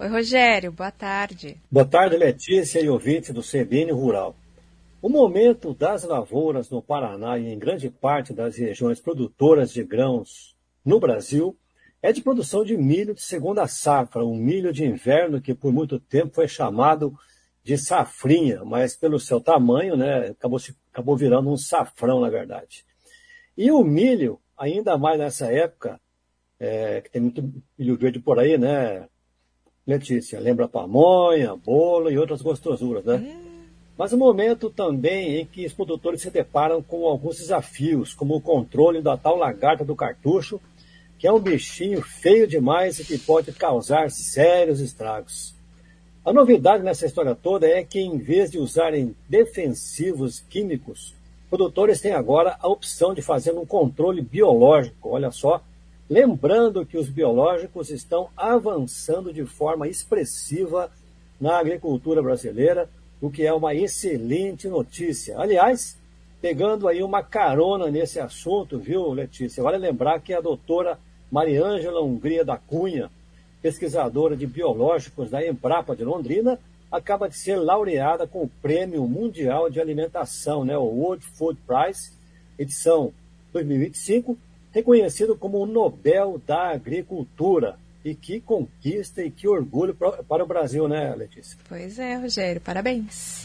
Oi, Rogério, boa tarde. Boa tarde, Letícia e ouvinte do CBN Rural. O momento das lavouras no Paraná e em grande parte das regiões produtoras de grãos no Brasil é de produção de milho de segunda safra, um milho de inverno que por muito tempo foi chamado de safrinha, mas pelo seu tamanho, né, acabou virando um safrão, na verdade. E o milho, ainda mais nessa época, que tem muito milho verde por aí, né, Letícia? Lembra pamonha, bolo e outras gostosuras, né? Mas um momento também em que os produtores se deparam com alguns desafios, como o controle da tal lagarta do cartucho, que é um bichinho feio demais e que pode causar sérios estragos. A novidade nessa história toda é que, em vez de usarem defensivos químicos, produtores têm agora a opção de fazer um controle biológico, olha só, lembrando que os biológicos estão avançando de forma expressiva na agricultura brasileira, o que é uma excelente notícia. Aliás, pegando aí uma carona nesse assunto, viu, Letícia? Vale lembrar que a doutora Mariângela Hungria da Cunha, pesquisadora de biológicos da Embrapa de Londrina, acaba de ser laureada com o Prêmio Mundial de Alimentação, né, o World Food Prize, edição 2025, reconhecido como o Nobel da Agricultura. E que conquista e que orgulho para o Brasil, né, Letícia? Pois é, Rogério, parabéns.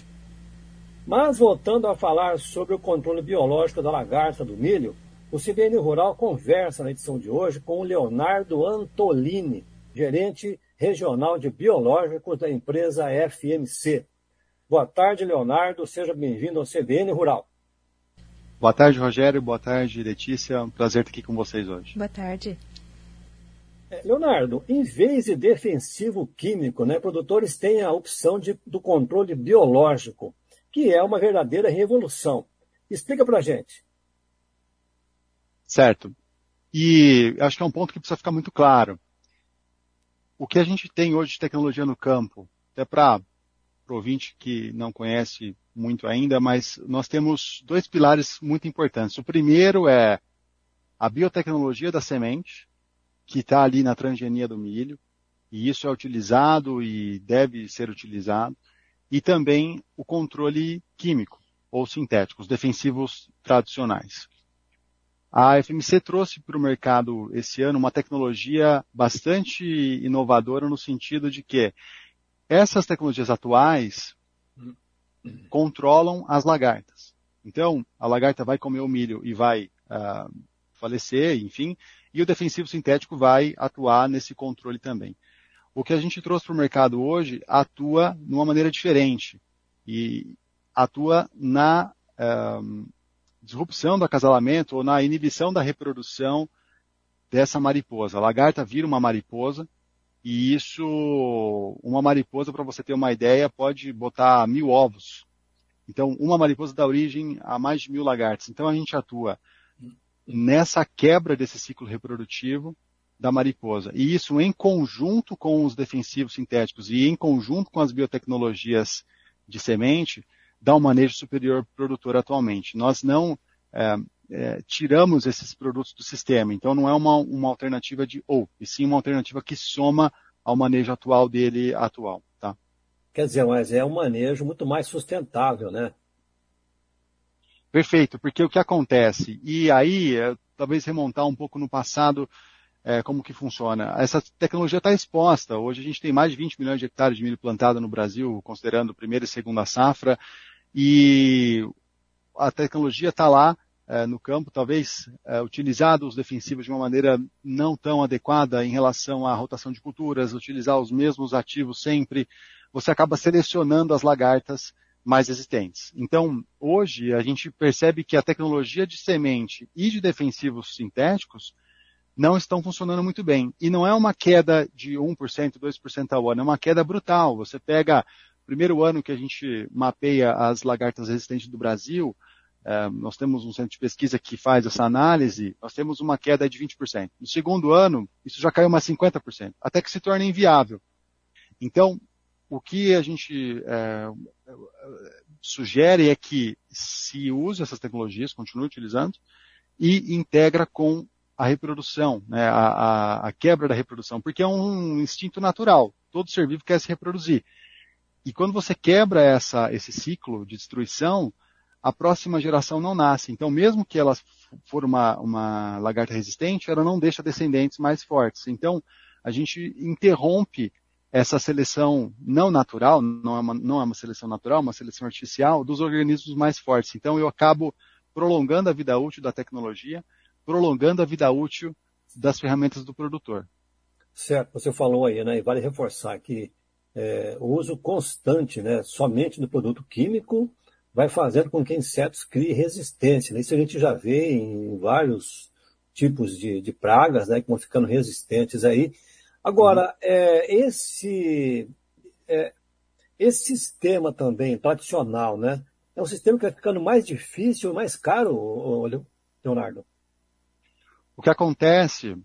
Mas voltando a falar sobre o controle biológico da lagarta do milho, o CBN Rural conversa na edição de hoje com o Leonardo Antolini, gerente regional de biológicos da empresa FMC. Boa tarde, Leonardo. Seja bem-vindo ao CBN Rural. Boa tarde, Rogério. Boa tarde, Letícia. É um prazer estar aqui com vocês hoje. Boa tarde. Leonardo, em vez de defensivo químico, né, produtores têm a opção do controle biológico, que é uma verdadeira revolução. Explica para a gente. Certo. E acho que é um ponto que precisa ficar muito claro. O que a gente tem hoje de tecnologia no campo, até para o ouvinte que não conhece muito ainda, mas nós temos dois pilares muito importantes. O primeiro é a biotecnologia da semente, que está ali na transgenia do milho, e isso é utilizado e deve ser utilizado, e também o controle químico ou sintético, os defensivos tradicionais. A FMC trouxe para o mercado esse ano uma tecnologia bastante inovadora no sentido de que essas tecnologias atuais controlam as lagartas. Então, a lagarta vai comer o milho e vai falecer, enfim, e o defensivo sintético vai atuar nesse controle também. O que a gente trouxe para o mercado hoje atua de uma maneira diferente e atua na disrupção do acasalamento ou na inibição da reprodução dessa mariposa. A lagarta vira uma mariposa e isso, uma mariposa, para você ter uma ideia, pode botar 1000 ovos. Então, uma mariposa dá origem a mais de 1000 lagartas. Então, a gente atua nessa quebra desse ciclo reprodutivo da mariposa. E isso em conjunto com os defensivos sintéticos e em conjunto com as biotecnologias de semente, dá um manejo superior produtor atualmente. Nós não tiramos esses produtos do sistema, então não é uma alternativa e sim uma alternativa que soma ao manejo atual dele atual. Tá? Quer dizer, mas é um manejo muito mais sustentável, né? Perfeito, porque o que acontece, e aí talvez remontar um pouco no passado, como que funciona. Essa tecnologia está exposta. Hoje a gente tem mais de 20 milhões de hectares de milho plantado no Brasil, considerando primeira e segunda safra, e a tecnologia está lá no campo, talvez utilizado os defensivos de uma maneira não tão adequada em relação à rotação de culturas, utilizar os mesmos ativos sempre, você acaba selecionando as lagartas mais resistentes. Então, hoje a gente percebe que a tecnologia de semente e de defensivos sintéticos não estão funcionando muito bem. E não é uma queda de 1%, 2% ao ano, é uma queda brutal. Você pega o primeiro ano que a gente mapeia as lagartas resistentes do Brasil, nós temos um centro de pesquisa que faz essa análise, nós temos uma queda de 20%. No segundo ano, isso já caiu mais 50%, até que se torna inviável. Então, o que a gente sugere é que se use essas tecnologias, continue utilizando, e integra com a reprodução, né, a quebra da reprodução, porque é um instinto natural. Todo ser vivo quer se reproduzir. E quando você quebra esse ciclo de destruição, a próxima geração não nasce. Então, mesmo que ela for uma lagarta resistente, ela não deixa descendentes mais fortes. Então, a gente interrompe essa seleção não natural, não é uma seleção natural, é uma seleção artificial dos organismos mais fortes. Então, eu acabo prolongando a vida útil da tecnologia, prolongando a vida útil das ferramentas do produtor. Certo, você falou aí, né? E vale reforçar que o uso constante, né, somente do produto químico vai fazendo com que insetos criem resistência, né? Isso a gente já vê em vários tipos de pragas, né, que vão ficando resistentes aí. Agora, esse sistema também tradicional, né, é um sistema que vai ficando mais difícil e mais caro, Leonardo. O que acontece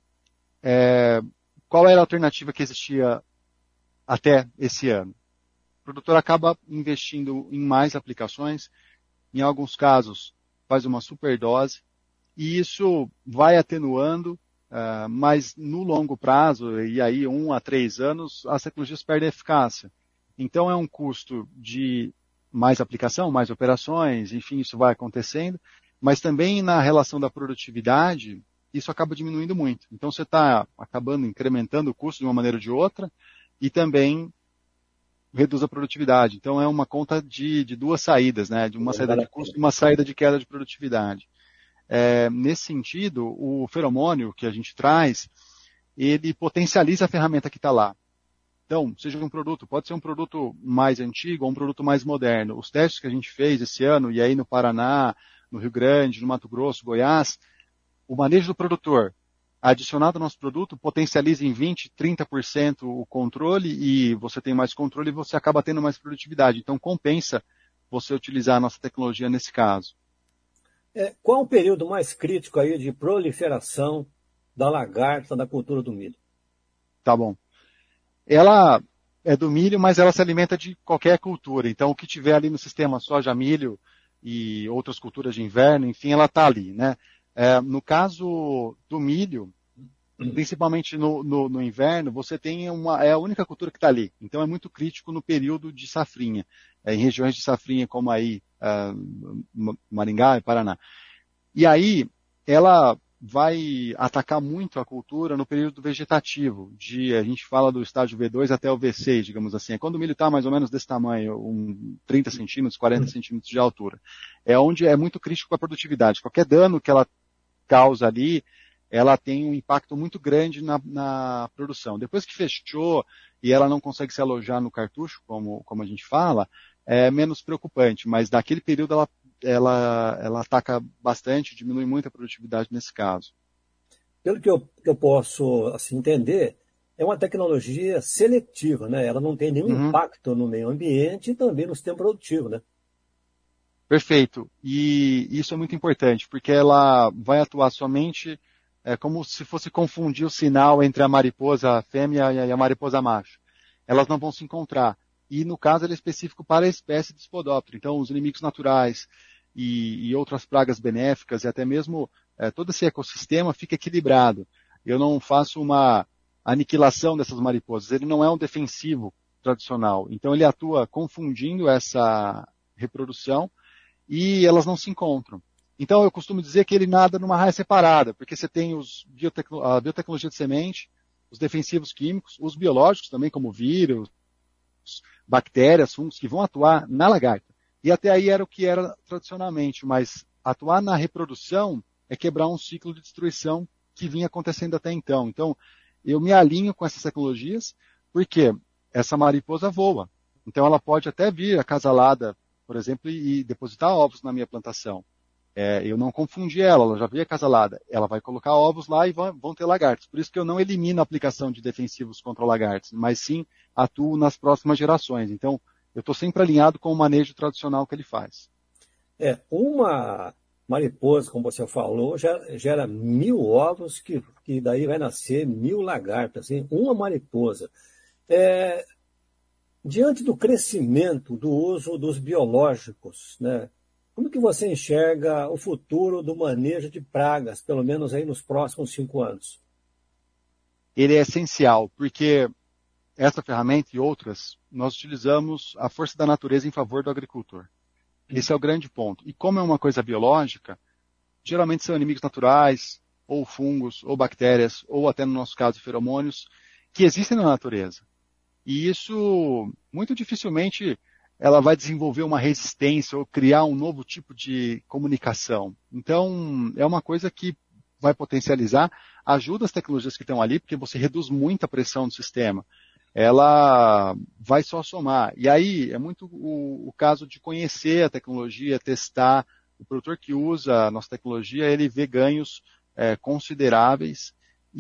qual era a alternativa que existia até esse ano? O produtor acaba investindo em mais aplicações, em alguns casos faz uma superdose, e isso vai atenuando, mas no longo prazo, e aí 1 a 3 anos, as tecnologias perdem eficácia. Então é um custo de mais aplicação, mais operações, enfim, isso vai acontecendo, mas também na relação da produtividade, isso acaba diminuindo muito. Então você está acabando incrementando o custo de uma maneira ou de outra, e também reduz a produtividade. Então é uma conta de duas saídas, né? De uma saída de custo e uma saída de queda de produtividade. Nesse sentido, o feromônio que a gente traz, ele potencializa a ferramenta que está lá. Então, seja um produto, pode ser um produto mais antigo ou um produto mais moderno. Os testes que a gente fez esse ano, e aí no Paraná, no Rio Grande, no Mato Grosso, Goiás, o manejo do produtor adicionado ao nosso produto potencializa em 20%, 30% o controle, e você tem mais controle e você acaba tendo mais produtividade. Então compensa você utilizar a nossa tecnologia nesse caso. Qual o período mais crítico aí de proliferação da lagarta da cultura do milho? Tá bom. Ela é do milho, mas ela se alimenta de qualquer cultura. Então o que tiver ali no sistema soja, milho e outras culturas de inverno, enfim, ela está ali, né? No caso do milho, principalmente no inverno, você tem é a única cultura que está ali. Então é muito crítico no período de safrinha, em regiões de safrinha como aí, Maringá e Paraná. E aí ela vai atacar muito a cultura no período vegetativo, a gente fala do estágio V2 até o V6, digamos assim. É quando o milho está mais ou menos desse tamanho, 30 centímetros, 40 centímetros de altura. É onde é muito crítico a produtividade. Qualquer dano que ela causa ali, ela tem um impacto muito grande na produção. Depois que fechou e ela não consegue se alojar no cartucho, como a gente fala, é menos preocupante, mas naquele período ela ataca bastante, diminui muito a produtividade nesse caso. Pelo que eu posso assim, entender, é uma tecnologia seletiva, né? Ela não tem nenhum impacto no meio ambiente e também no sistema produtivo, né? Perfeito. E isso é muito importante, porque ela vai atuar somente como se fosse confundir o sinal entre a mariposa fêmea e a mariposa macho. Elas não vão se encontrar. E no caso ele é específico para a espécie de Spodoptera. Então os inimigos naturais e outras pragas benéficas e até mesmo todo esse ecossistema fica equilibrado. Eu não faço uma aniquilação dessas mariposas. Ele não é um defensivo tradicional. Então ele atua confundindo essa reprodução e elas não se encontram. Então eu costumo dizer que ele nada numa raia separada, porque você tem a biotecnologia de semente, os defensivos químicos, os biológicos também, como vírus, bactérias, fungos, que vão atuar na lagarta. E até aí era o que era tradicionalmente, mas atuar na reprodução é quebrar um ciclo de destruição que vinha acontecendo até então. Então eu me alinho com essas tecnologias, porque essa mariposa voa. Então ela pode até vir acasalada, por exemplo, e depositar ovos na minha plantação. Eu não confundi ela já veio acasalada. Ela vai colocar ovos lá e vão ter lagartos. Por isso que eu não elimino a aplicação de defensivos contra lagartos, mas sim atuo nas próximas gerações. Então, eu estou sempre alinhado com o manejo tradicional que ele faz. Uma mariposa, como você falou, gera 1.000 ovos, que daí vai nascer 1.000 lagartas. Assim, uma mariposa. Diante do crescimento do uso dos biológicos, né, Como que você enxerga o futuro do manejo de pragas, pelo menos aí nos próximos 5 anos? Ele é essencial, porque essa ferramenta e outras, nós utilizamos a força da natureza em favor do agricultor. Esse é o grande ponto. E como é uma coisa biológica, geralmente são inimigos naturais, ou fungos, ou bactérias, ou até no nosso caso feromônios, que existem na natureza. E isso, muito dificilmente, ela vai desenvolver uma resistência ou criar um novo tipo de comunicação. Então, é uma coisa que vai potencializar, ajuda as tecnologias que estão ali, porque você reduz muito a pressão do sistema. Ela vai só somar. E aí, é muito o caso de conhecer a tecnologia, testar. O produtor que usa a nossa tecnologia, ele vê ganhos consideráveis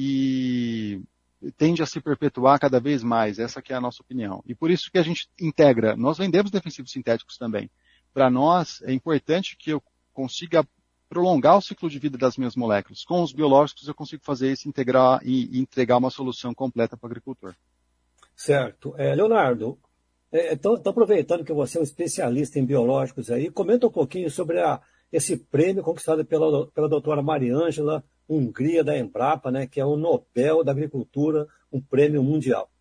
e tende a se perpetuar cada vez mais. Essa que é a nossa opinião. E por isso que a gente integra. Nós vendemos defensivos sintéticos também. Para nós, é importante que eu consiga prolongar o ciclo de vida das minhas moléculas. Com os biológicos, eu consigo fazer isso, integrar e entregar uma solução completa para o agricultor. Certo. Leonardo, então, aproveitando que você é um especialista em biológicos aí, comenta um pouquinho sobre esse prêmio conquistado pela doutora Mariângela Hungria da Embrapa, né, que é o Nobel da Agricultura, um prêmio mundial.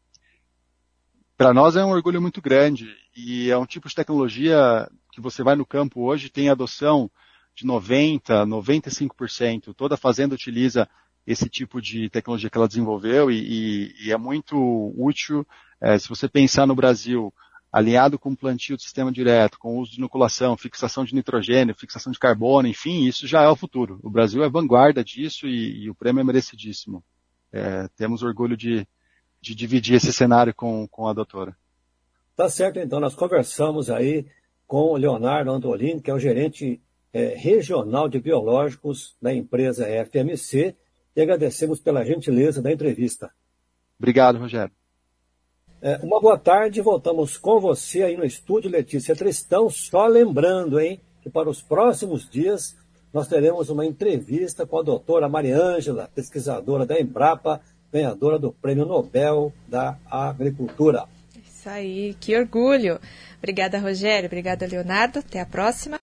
Para nós é um orgulho muito grande e é um tipo de tecnologia que você vai no campo hoje, tem adoção de 90%, 95%. Toda fazenda utiliza esse tipo de tecnologia que ela desenvolveu e é muito útil. Se você pensar no Brasil, alinhado com o plantio de sistema direto, com o uso de inoculação, fixação de nitrogênio, fixação de carbono, enfim, isso já é o futuro. O Brasil é vanguarda disso e o prêmio é merecidíssimo. Temos orgulho de dividir esse cenário com a doutora. Tá certo, então. Nós conversamos aí com o Leonardo Andolini, que é o gerente regional de biológicos da empresa FMC, e agradecemos pela gentileza da entrevista. Obrigado, Rogério. Uma boa tarde, voltamos com você aí no estúdio Letícia Tristão, só lembrando, hein, que para os próximos dias nós teremos uma entrevista com a doutora Mariângela, pesquisadora da Embrapa, ganhadora do Prêmio Nobel da Agricultura. Isso aí, que orgulho. Obrigada, Rogério. Obrigada, Leonardo. Até a próxima.